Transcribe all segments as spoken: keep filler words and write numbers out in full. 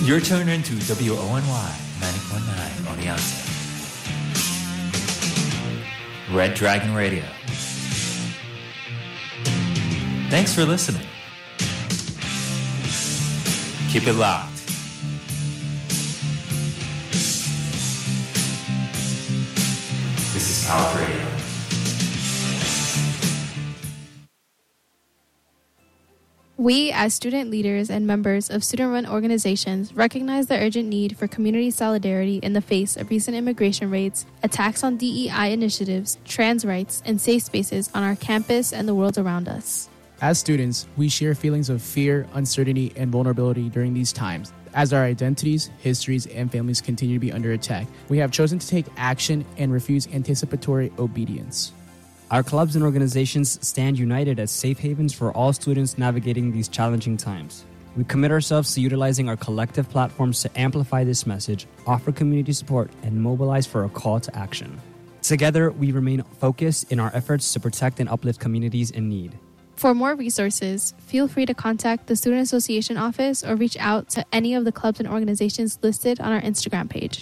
You're tuned into W O N Y ninety point nine Oneonta. Red Dragon Radio. Thanks for listening. Keep it locked. This is Power Radio. We, as student leaders and members of student-run organizations, recognize the urgent need for community solidarity in the face of recent immigration raids, attacks on D E I initiatives, trans rights, and safe spaces on our campus and the world around us. As students, we share feelings of fear, uncertainty, and vulnerability during these times. As our identities, histories, and families continue to be under attack, we have chosen to take action and refuse anticipatory obedience. Our clubs and organizations stand united as safe havens for all students navigating these challenging times. We commit ourselves to utilizing our collective platforms to amplify this message, offer community support, and mobilize for a call to action. Together, we remain focused in our efforts to protect and uplift communities in need. For more resources, feel free to contact the Student Association office or reach out to any of the clubs and organizations listed on our Instagram page.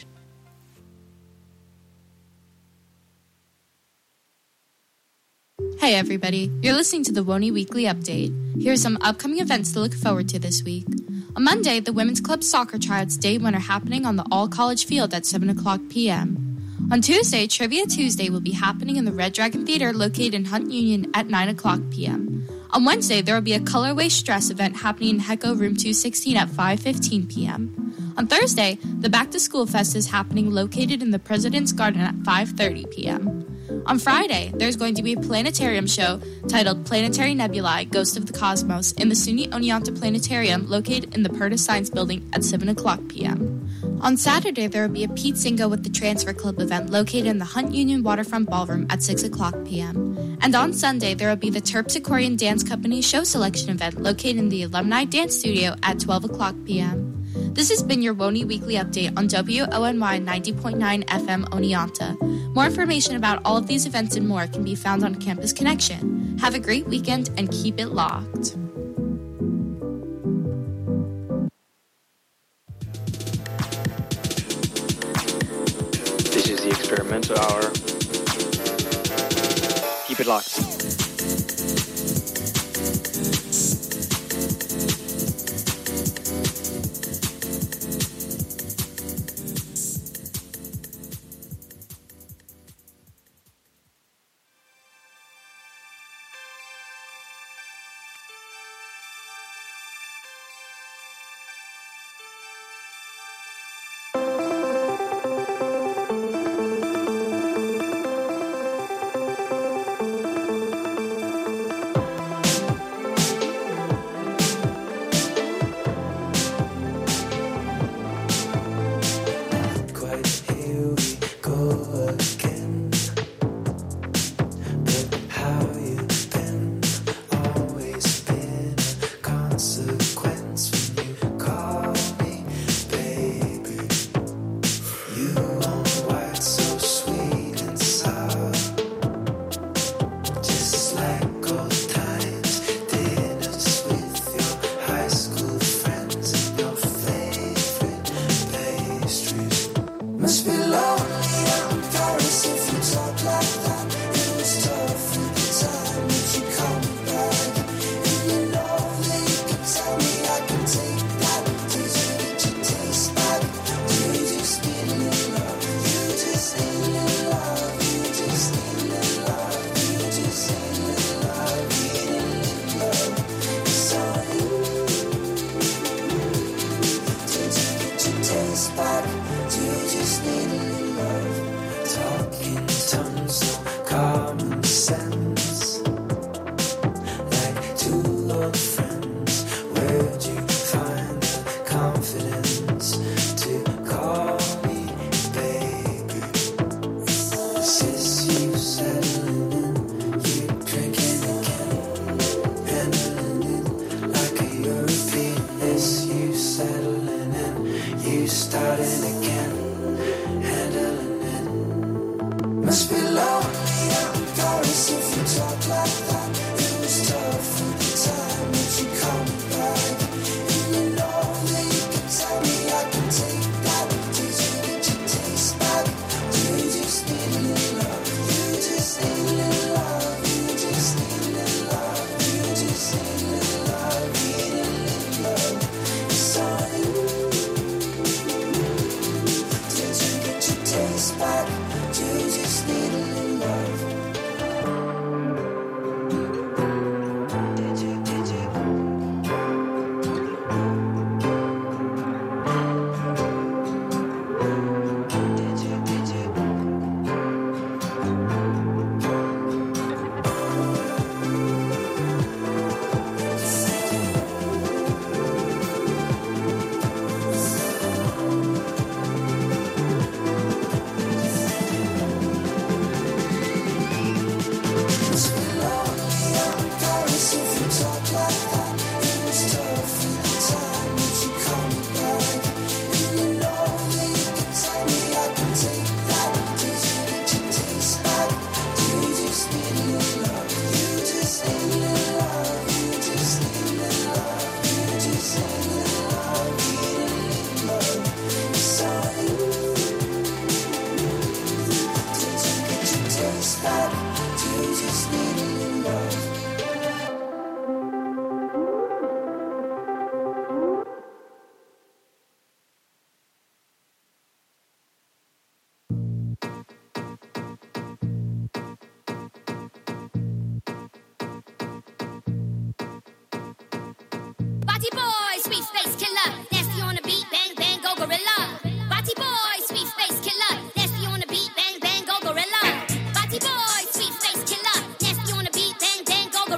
Hey everybody, you're listening to the WONY Weekly Update. Here are some upcoming events to look forward to this week. On Monday, the Women's Club Soccer Tryouts Day one are happening on the all-college field at seven o'clock p.m. On Tuesday, Trivia Tuesday will be happening in the Red Dragon Theater located in Hunt Union at nine o'clock p.m. On Wednesday, there will be a Colorway Stress event happening in Hecco Room two sixteen at five fifteen p.m. On Thursday, the Back to School Fest is happening located in the President's Garden at five thirty p.m. On Friday, there's going to be a planetarium show titled Planetary Nebulae, Ghost of the Cosmos in the SUNY Oneonta Planetarium located in the Purtis Science Building at seven o'clock p.m. On Saturday, there will be a Pete Singo with the Transfer Club event located in the Hunt Union Waterfront Ballroom at six o'clock p.m. And on Sunday, there will be the Terpsichorean Dance Company show selection event located in the Alumni Dance Studio at twelve o'clock p.m. This has been your WONY Weekly Update on W O N Y ninety point nine F M Oneonta. More information about all of these events and more can be found on Campus Connection. Have a great weekend and keep it locked. This is the Experimental Hour. Keep it locked.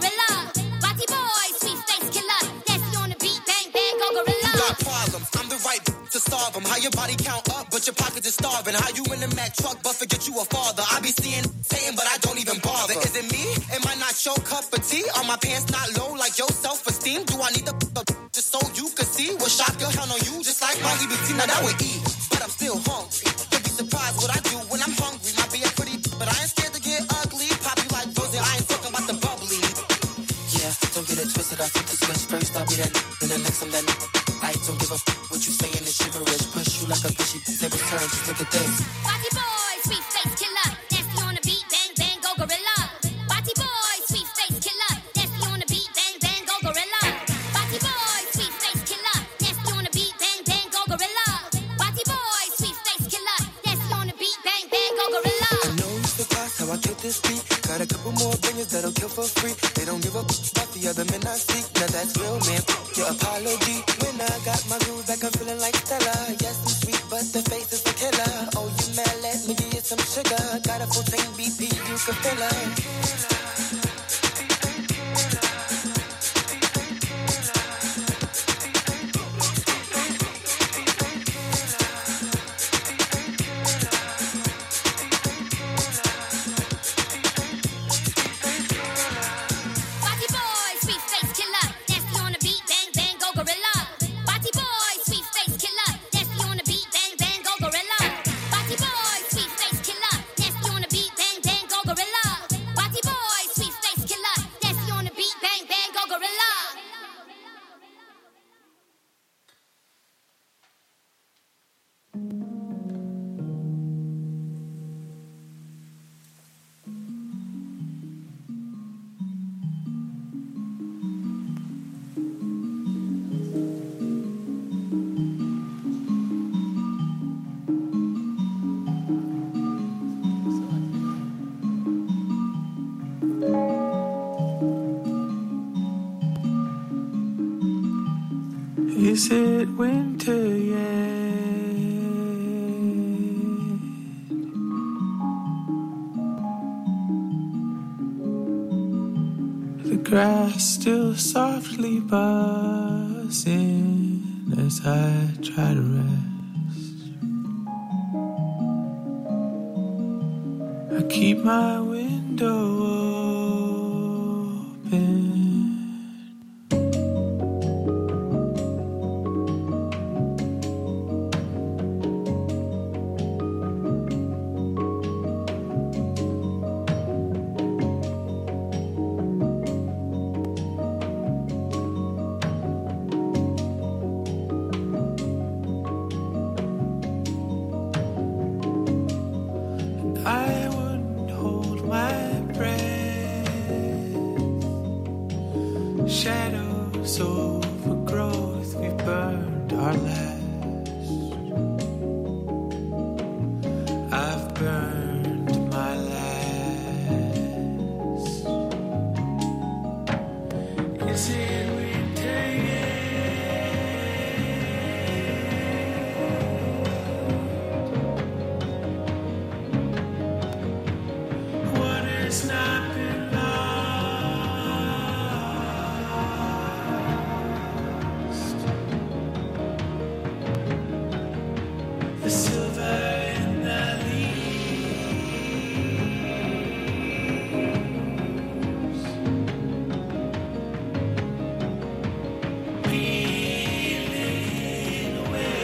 gorilla. Body boy, sweet face killer. Nasty on the beat, bang, bang, go gorilla. You got problems, I'm the right to solve them. How your body count up, but your pockets is starving. How you in the Mack truck, but forget you a father. I be seeing saying, but I don't even bother. Is it me? Am I not your cup of tea? Are my pants not low like your self-esteem? Do I need the just so you can see what shot your count on you? Just like my E B T, now that would eat, but I'm still hungry. You'll be surprised what I do when I'm hungry. Might be a pretty, but I ain't scared to get ugly. Pop you like frozen, I ain't talking about the bubbly. Yeah, don't get it twisted. I flip the switch first. I'll be that, then the next I'm that. I don't give a what you saying is shiverish. Push you like a fishy, never turn. Just look at this. Body boy, sweet face killer. Nasty on the beat, bang, bang, go gorilla. Body boy, sweet face killer. Nasty on the beat, bang, bang, go gorilla. Body boy, sweet face killer. Nasty on the beat, bang, bang, go gorilla. Body boy, sweet face killer. Nasty on the beat, bang, bang, go gorilla. I know you surprised how I killed this beat. Got a couple more opinions that'll kill for free. They don't give a about the other men I seek. Now that's real, man. Your apology. When I got my groove back, I'm feeling like Stella. Yes, I'm sweet, but the face is a killer. Oh, you mad? Let me give you some sugar. Got a full tank B P, you can fill her. Is it winter yet? The grass still softly buzzing as I try to rest. I keep my window open. I wouldn't hold my breath. Shadows over growth, we burned our last. I've burned my last. Is it winter yet? Water's not been lost. The silver in the leaves. Peeling away.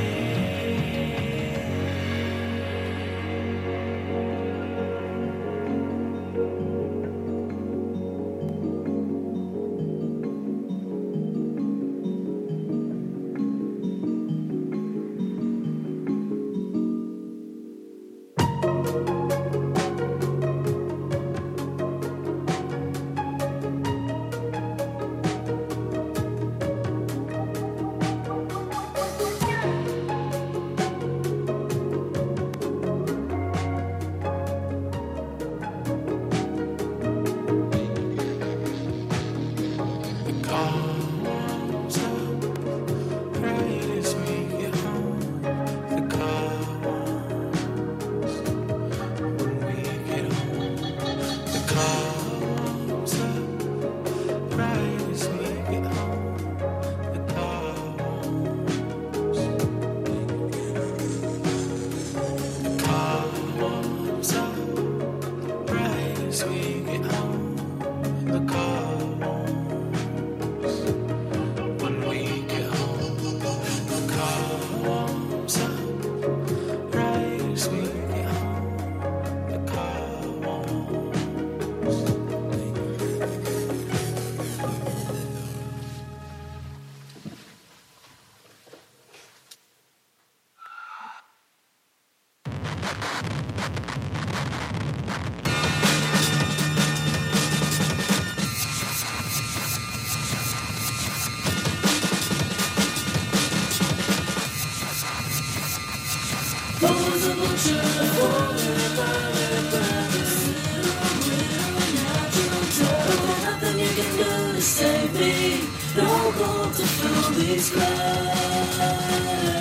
The car warms up right as we get home. The car warms when we get home. The car warms up right as we get home. The car warms. The car warms up right as we get home. The car warms. When we get home, the car warms up right as we get home. The car warms. Nothing you can do to save me. No hope to fill these glass.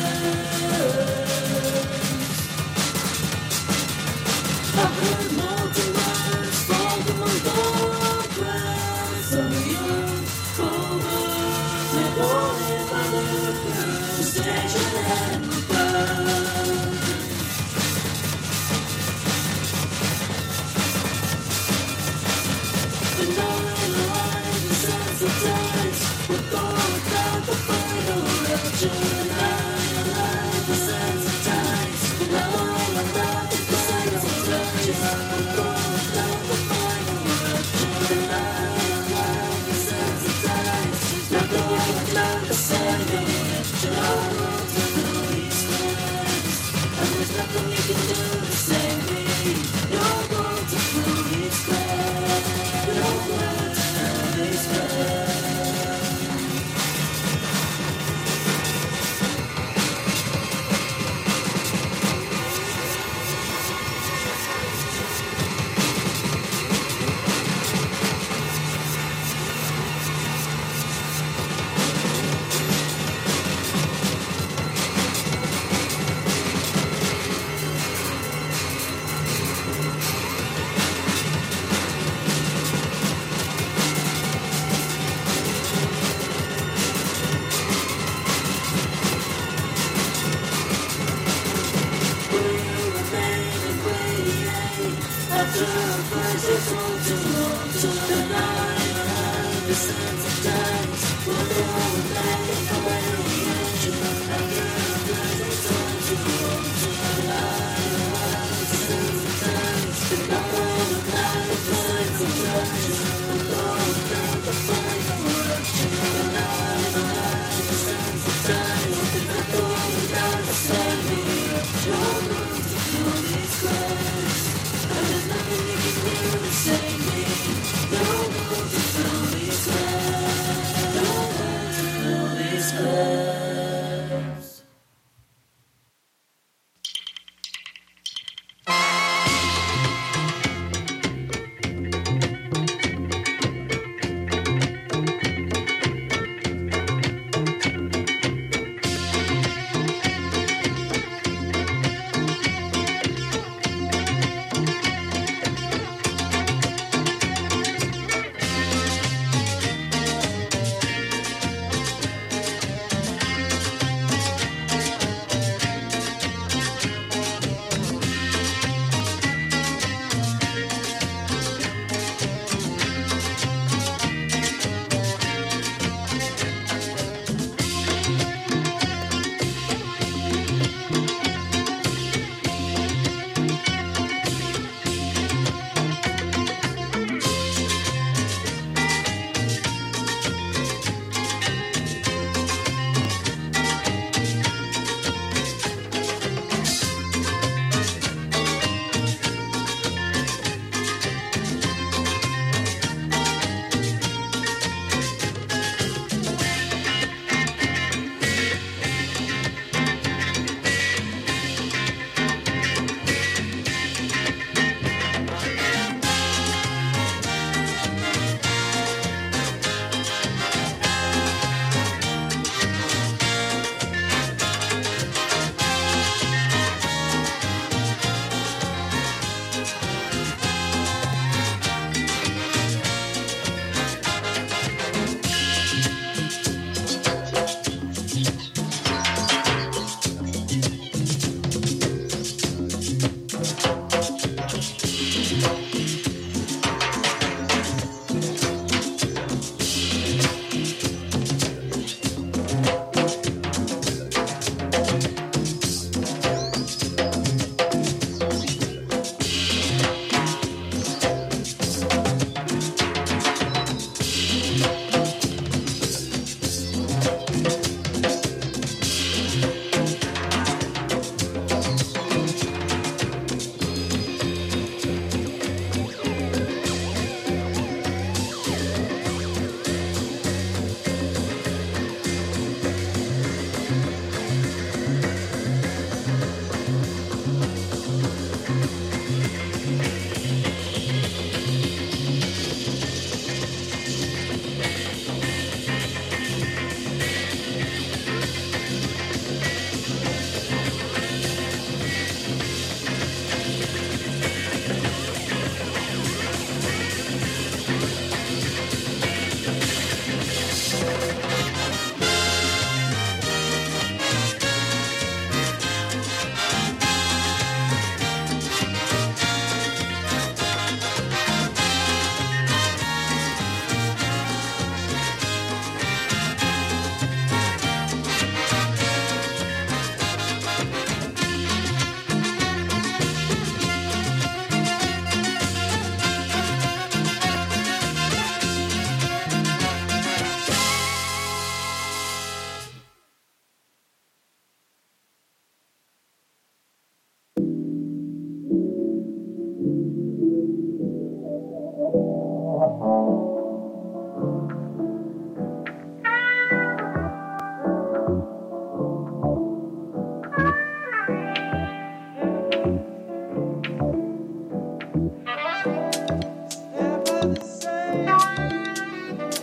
I've heard molten words fall from my bone grass. I'm young, colder, devoted by the blue station and burn. The night light desensitized. We're going without the final rapture. The night light desensitized. The night light desensitized. We're going without the final rapture. The night light desensitized. Nothing you can do to save me. No room to fill these glass. And there's nothing you can do to save me. No room to fill these glass. No room to fill these glass. After a crisis won't too long to the night light desensitized. We'll go and make a radiation. After a crisis won't too long to the night light desensitized. The night light desensitized. We'll go without the final eruption. The night light desensitized. We'll go without the saving. No room to fill these glass. There's nothing you can do to save me. No room to fill these glass. No room to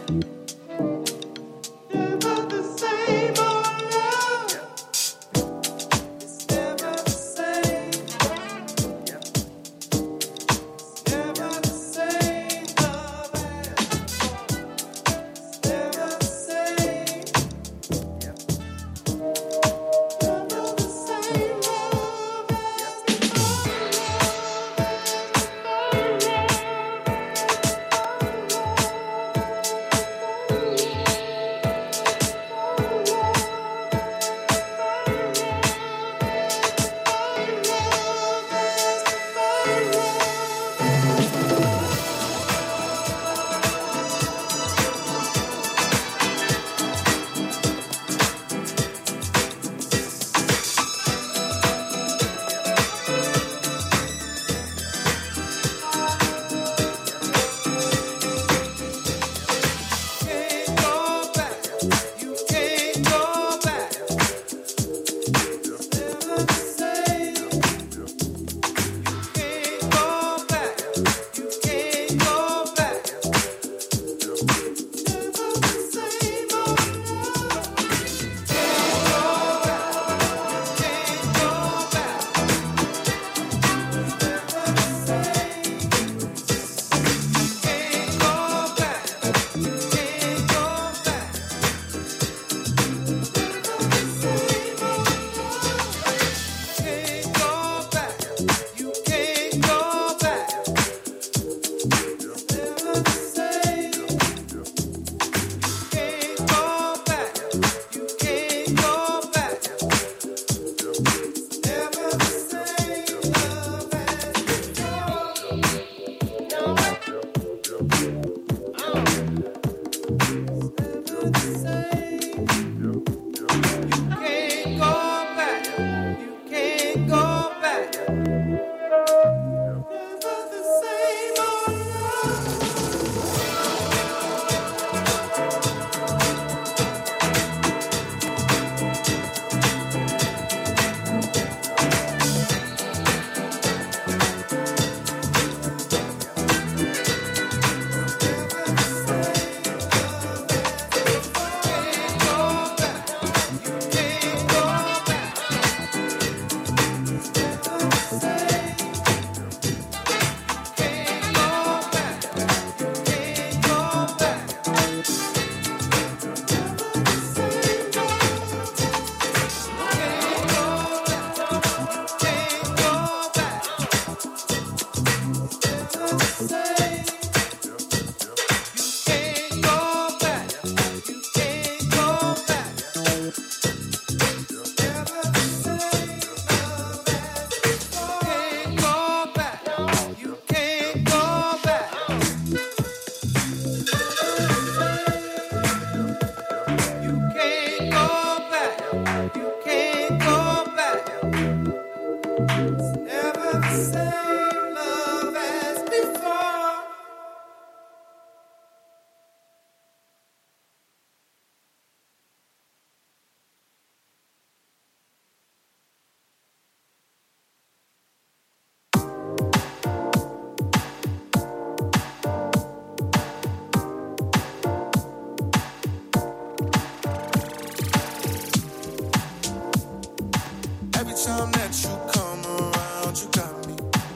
time that you come around, you got me.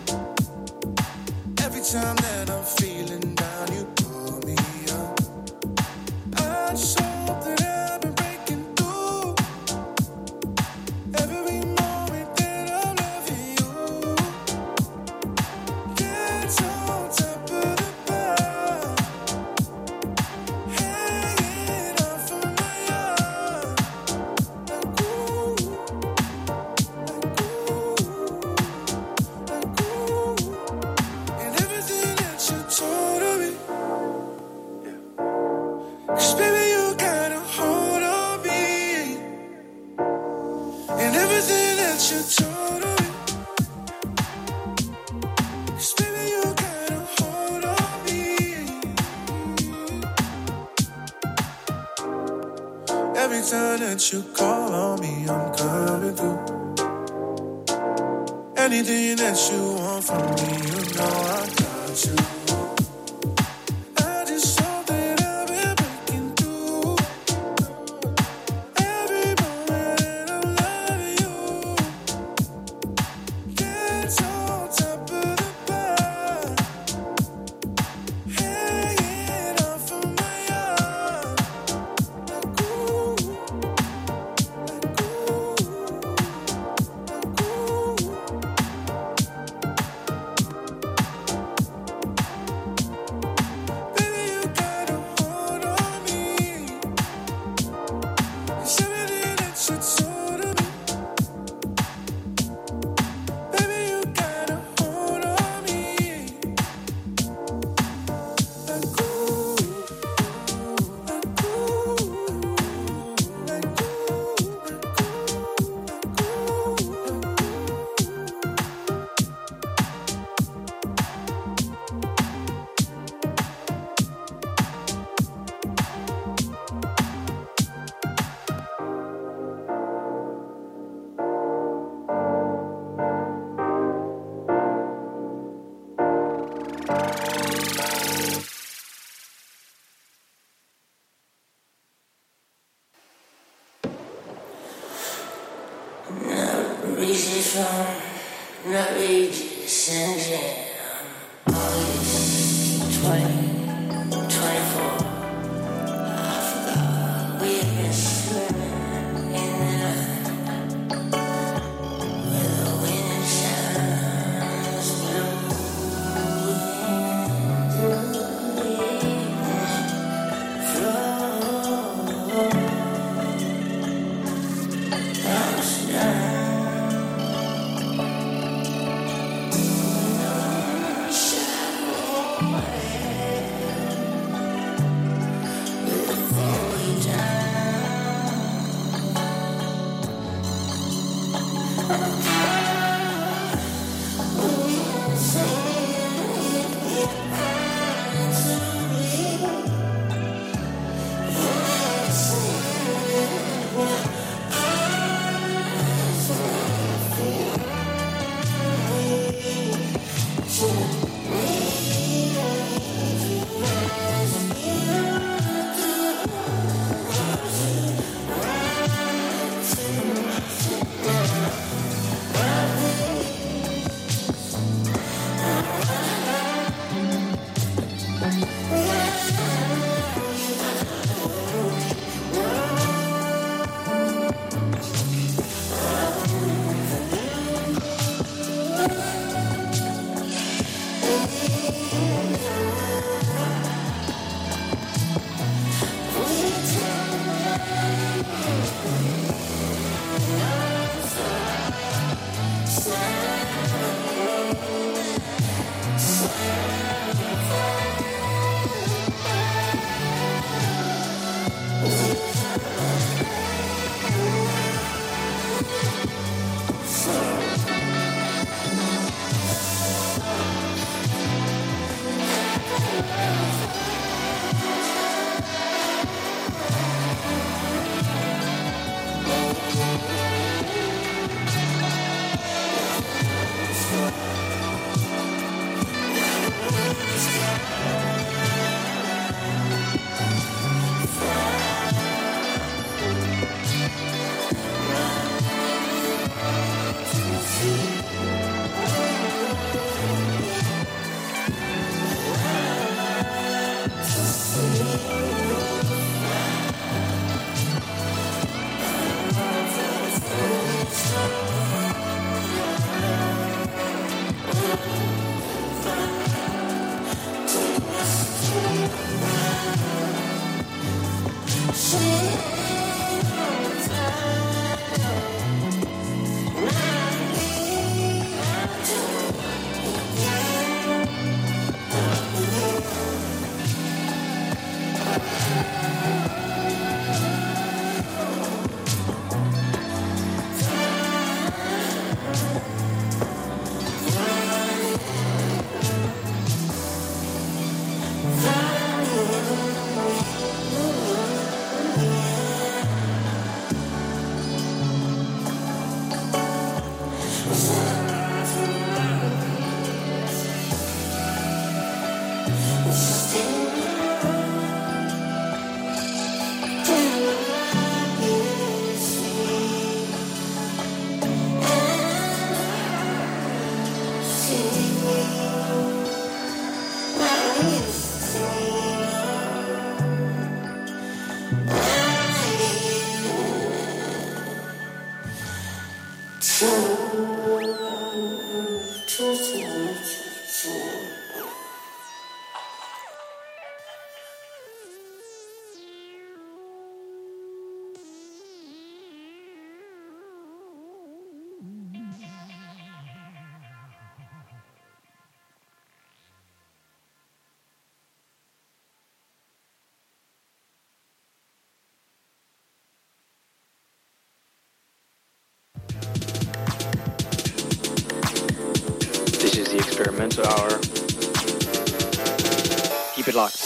Every time that I'm feeling down, you pull me up. I just hope that I've been breaking through. Every moment that I'm loving you. That's on top of the bar, hanging off of my arm. Like ooh, like ooh, like ooh. And everything that you told me, yeah. 'Cause baby you got a hold on me. And everything that you told me, 'cause baby you got a hold on me. Every time that you call on me, I'm coming through. Anything that you want from me, you know I got you. I just hope that I've been Reaching from the ages and jam. August twenty twenty-four. I forgot we had been swimming in the night where the wind shines blue into the evening flow. Down. This is the Experimental Hour. Keep it locked.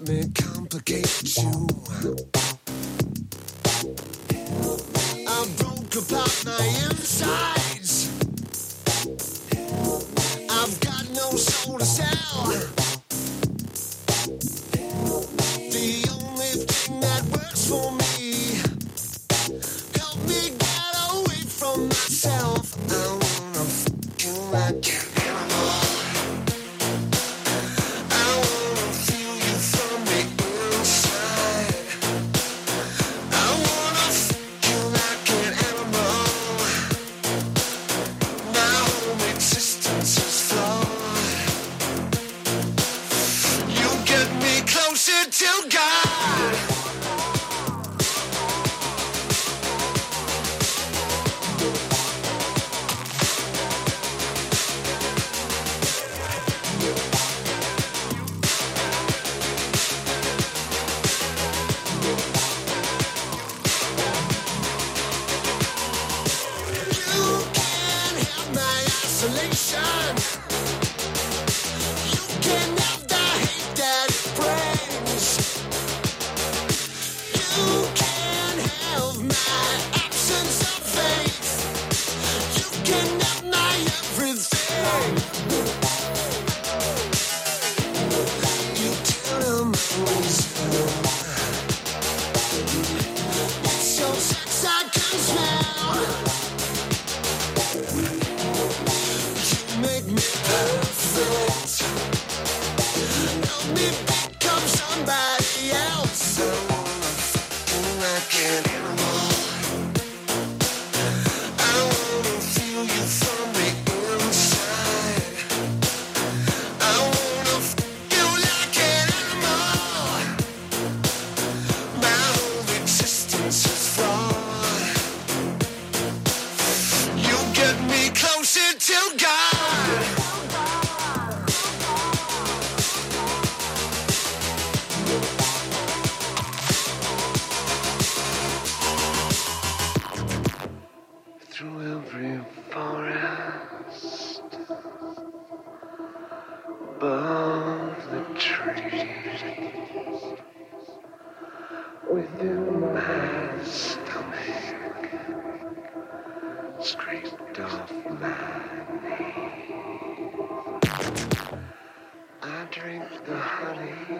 me complicate you. I broke apart my insides. I've got no soul to sell. The only thing that works for me, help me get away from myself. I wanna f you like an animal. I wanna feel you from the inside. I wanna f you like an animal. My whole existence is flawed. You get me closer to God. You can't have my isolation. You can have the hate that it brings. You can have my absence of faith. You can have my everything. You tell them wisdom. It's your sex I can smell. You make me perfect. Help me become somebody else. I wanna f you like an animal. I wanna feel you from the inside. I wanna f you like an animal. My whole existence is flawed. You get me closer to God. Through every forest, above the trees, within my stomach, scraped off my knee. I drink the honey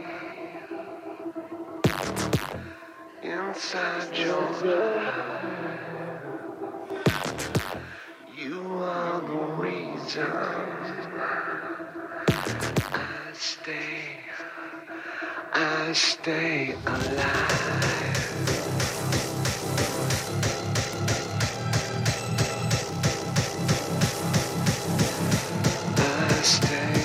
inside your heart. You are the reason I stay, I stay alive. I stay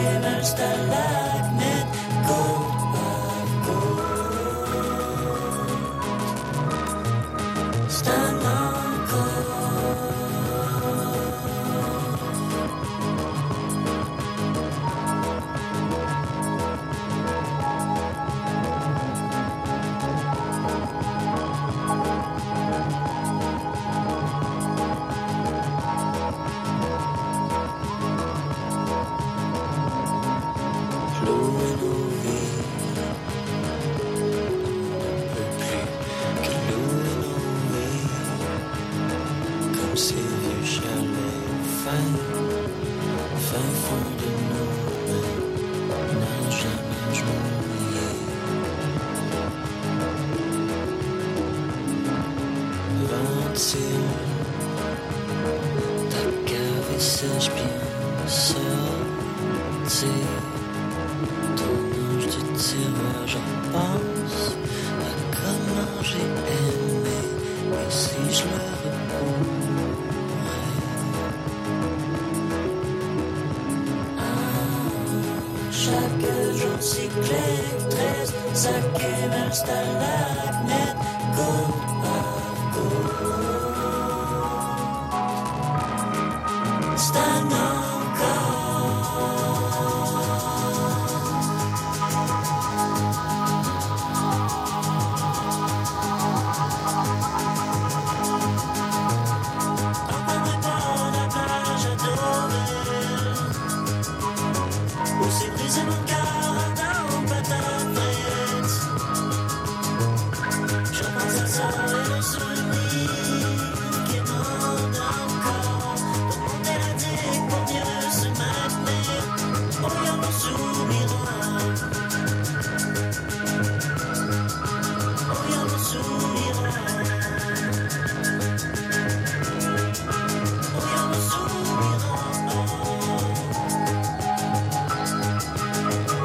qu'elle a le stalagmite gold of gold. C'est un Ces vieux chalets fins, fin fond de nos mains, n'a jamais joué. Ventile, ta cave et sèche bien sortie. Ton ange du tiroir, je pense à comment j'ai aimé, et si je le repose. Chaque jour cyclé treize, ça qu'elle stalagmite gold of gold. C'est un c'est mon cœur dans patate frite. Je pense à ça et le souvenir qui monte encore. Pour monter la digue pour mieux se maintenir. Oh, y'a mon sourire. Oh, y'a mon sourire. Oh, y'a mon sourire.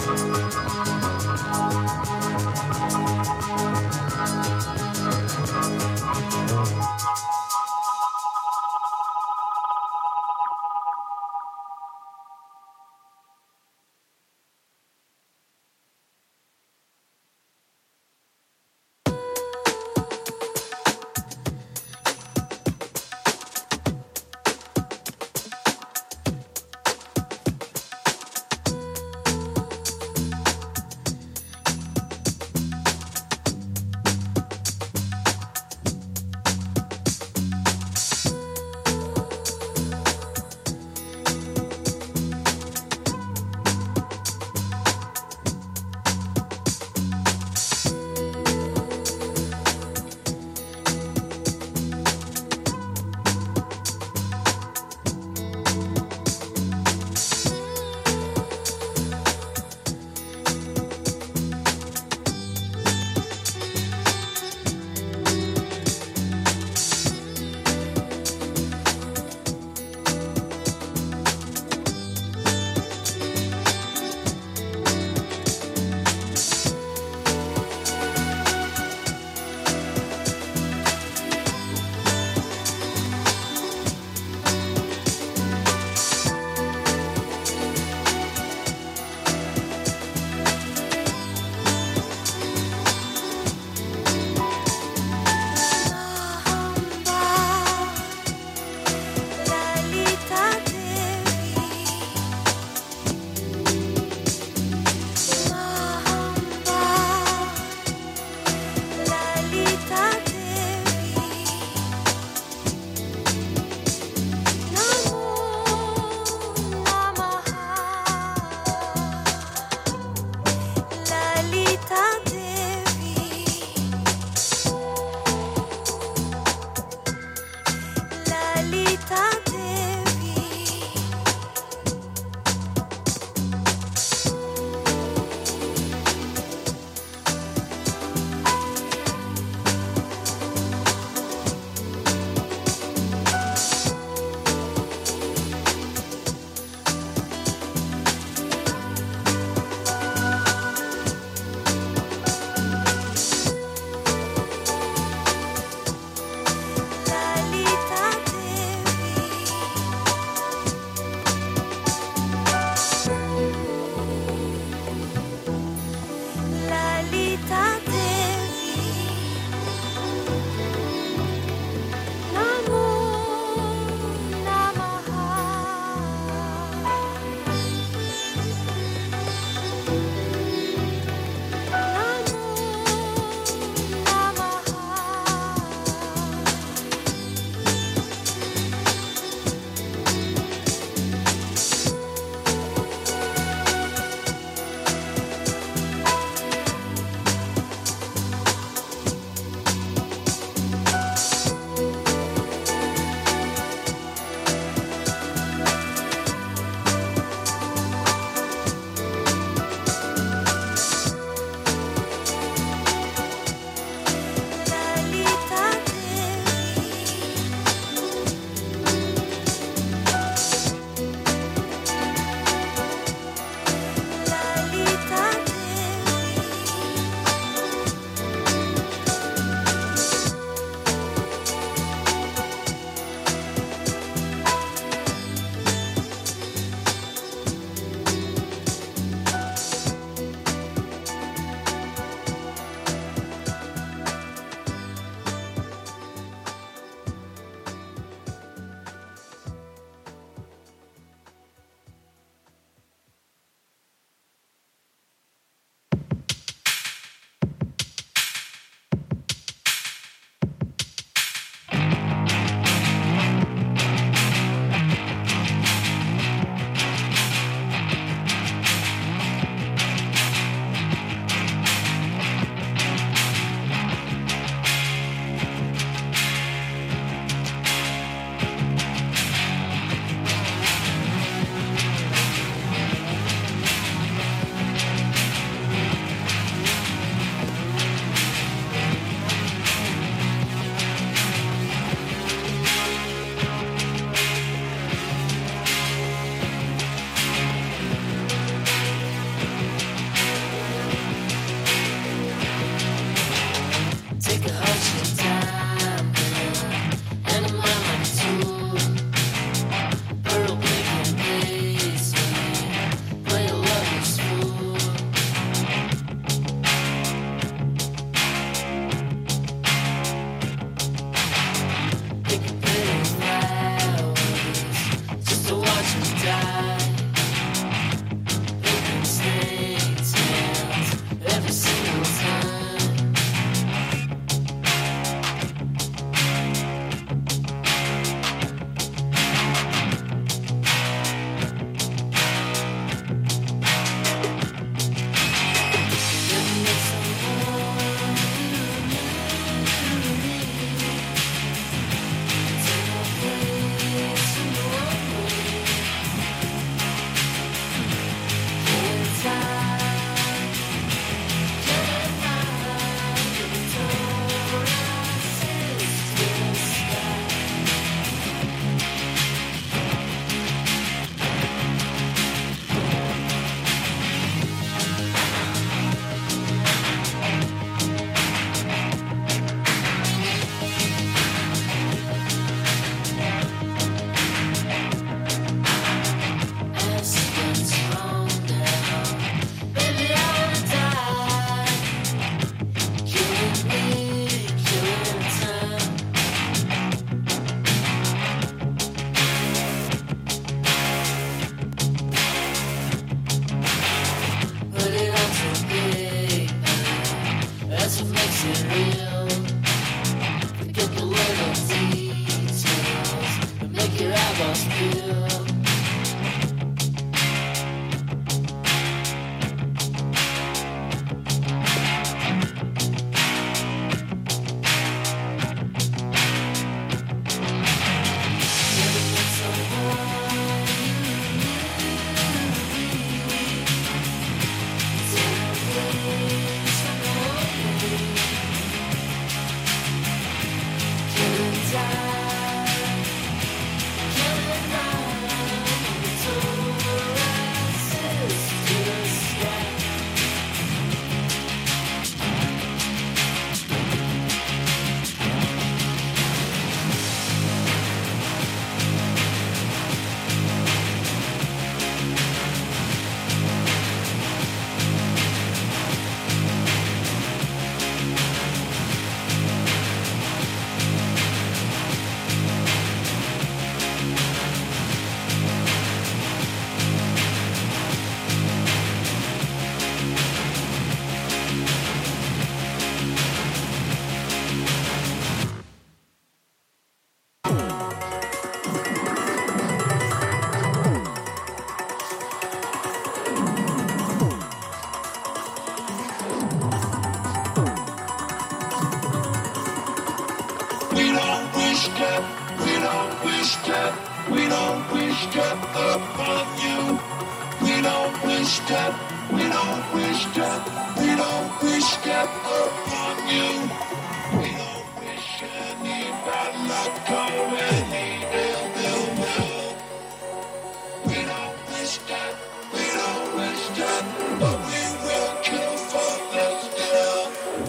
wish death, we don't wish death, we don't wish death upon you. We don't wish death, we don't wish death, we don't wish death upon you. We don't wish any bad luck or any ill, ill will. We don't wish death, we don't wish death, but we will kill for this still.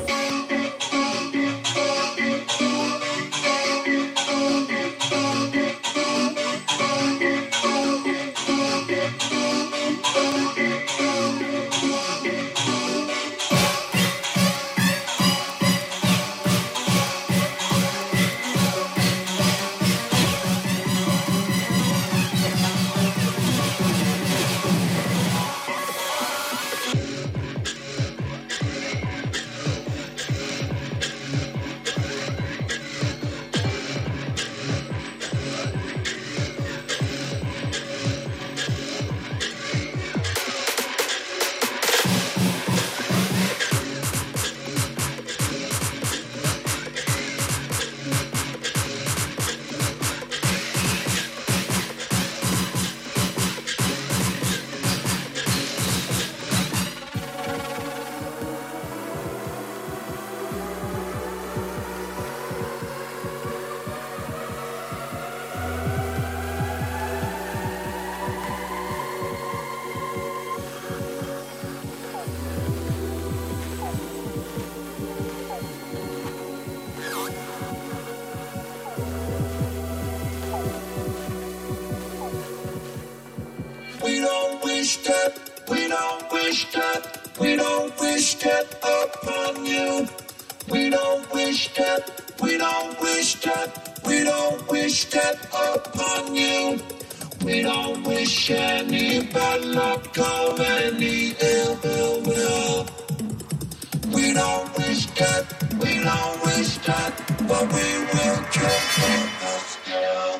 We don't wish death, we don't wish death, we don't wish death upon you. We don't wish death, we don't wish death, we don't wish death upon you. We don't wish any bad luck or any ill, ill will. We don't wish death, we don't wish death, but we will kill for the still.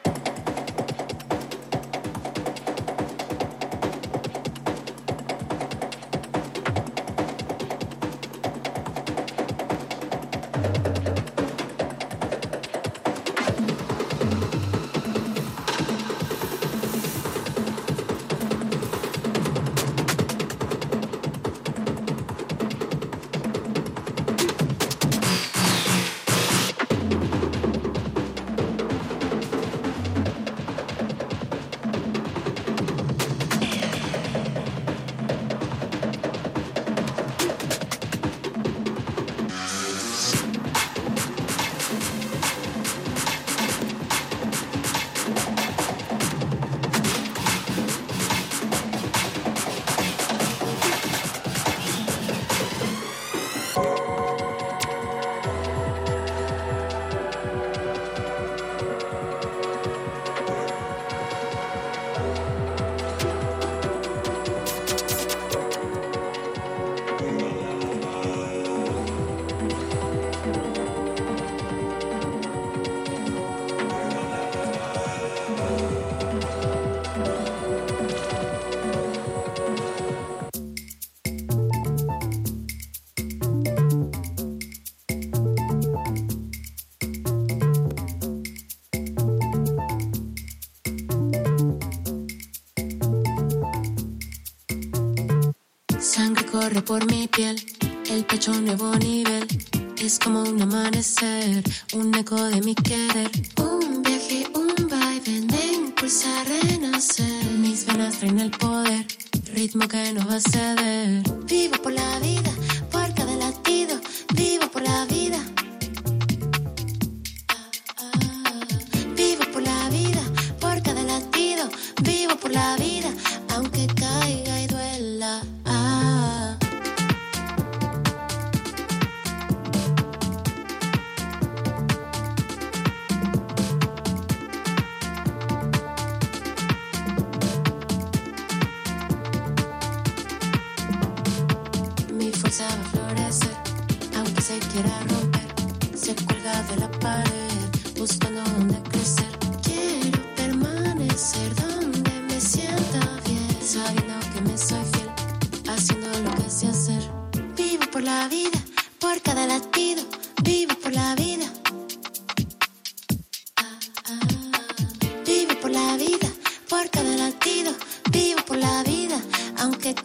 Sangre corre por mi piel, el pecho a un nuevo nivel. Es como un amanecer, un eco de mi querer. Un viaje, un vaivén de impulsar, renacer. Mis venas traen el poder, ritmo que no va a ceder. Vivo por la vida, por cada latido. Vivo por la vida. Vivo por la vida, por cada latido. Vivo por la vida, aunque caiga y duela. Ah. Mi fuerza va a florecer, aunque se quiera romper. Se cuelga de la pared, buscando donde crecer. Quiero permanecer donde me sienta bien, sabiendo que me soy fiel, haciendo lo que sé hacer. Vivo por la vida, por cada latido. Vivo por la vida.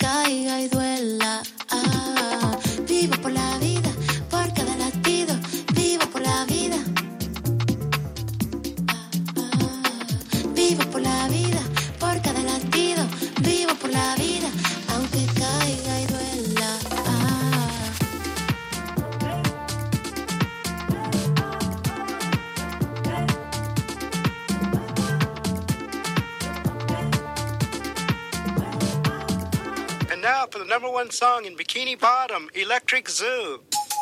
caiga y duela. Ah, vivo por la vida, por cada latido, vivo por la vida. Ah, ah, vivo por la vida, por cada latido, vivo por la vida, aunque caiga y duela. Ah. And now for the number one song in Bikini Bottom, Electric Zoo.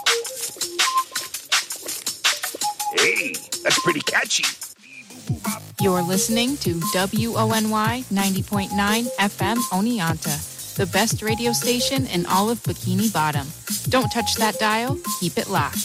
Hey, that's pretty catchy. You're listening to W O N Y ninety point nine F M Oneonta, the best radio station in all of Bikini Bottom. Don't touch that dial, keep it locked.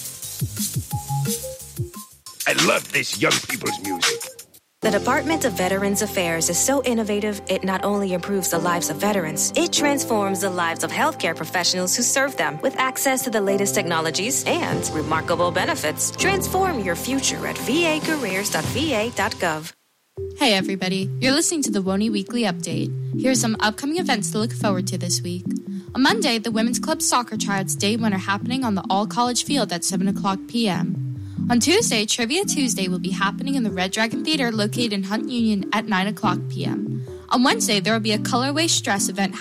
I love this young people's music. The Department of Veterans Affairs is so innovative, it not only improves the lives of veterans, it transforms the lives of healthcare professionals who serve them with access to the latest technologies and remarkable benefits. Transform your future at v a careers dot v a dot gov. Hey everybody, you're listening to the Woney Weekly Update. Here are some upcoming events to look forward to this week. On Monday, the Women's Club Soccer Tryouts Day One are happening on the all-college field at seven o'clock p.m. On Tuesday, Trivia Tuesday will be happening in the Red Dragon Theater located in Hunt Union at nine o'clock p.m. On Wednesday, there will be a colorway stress event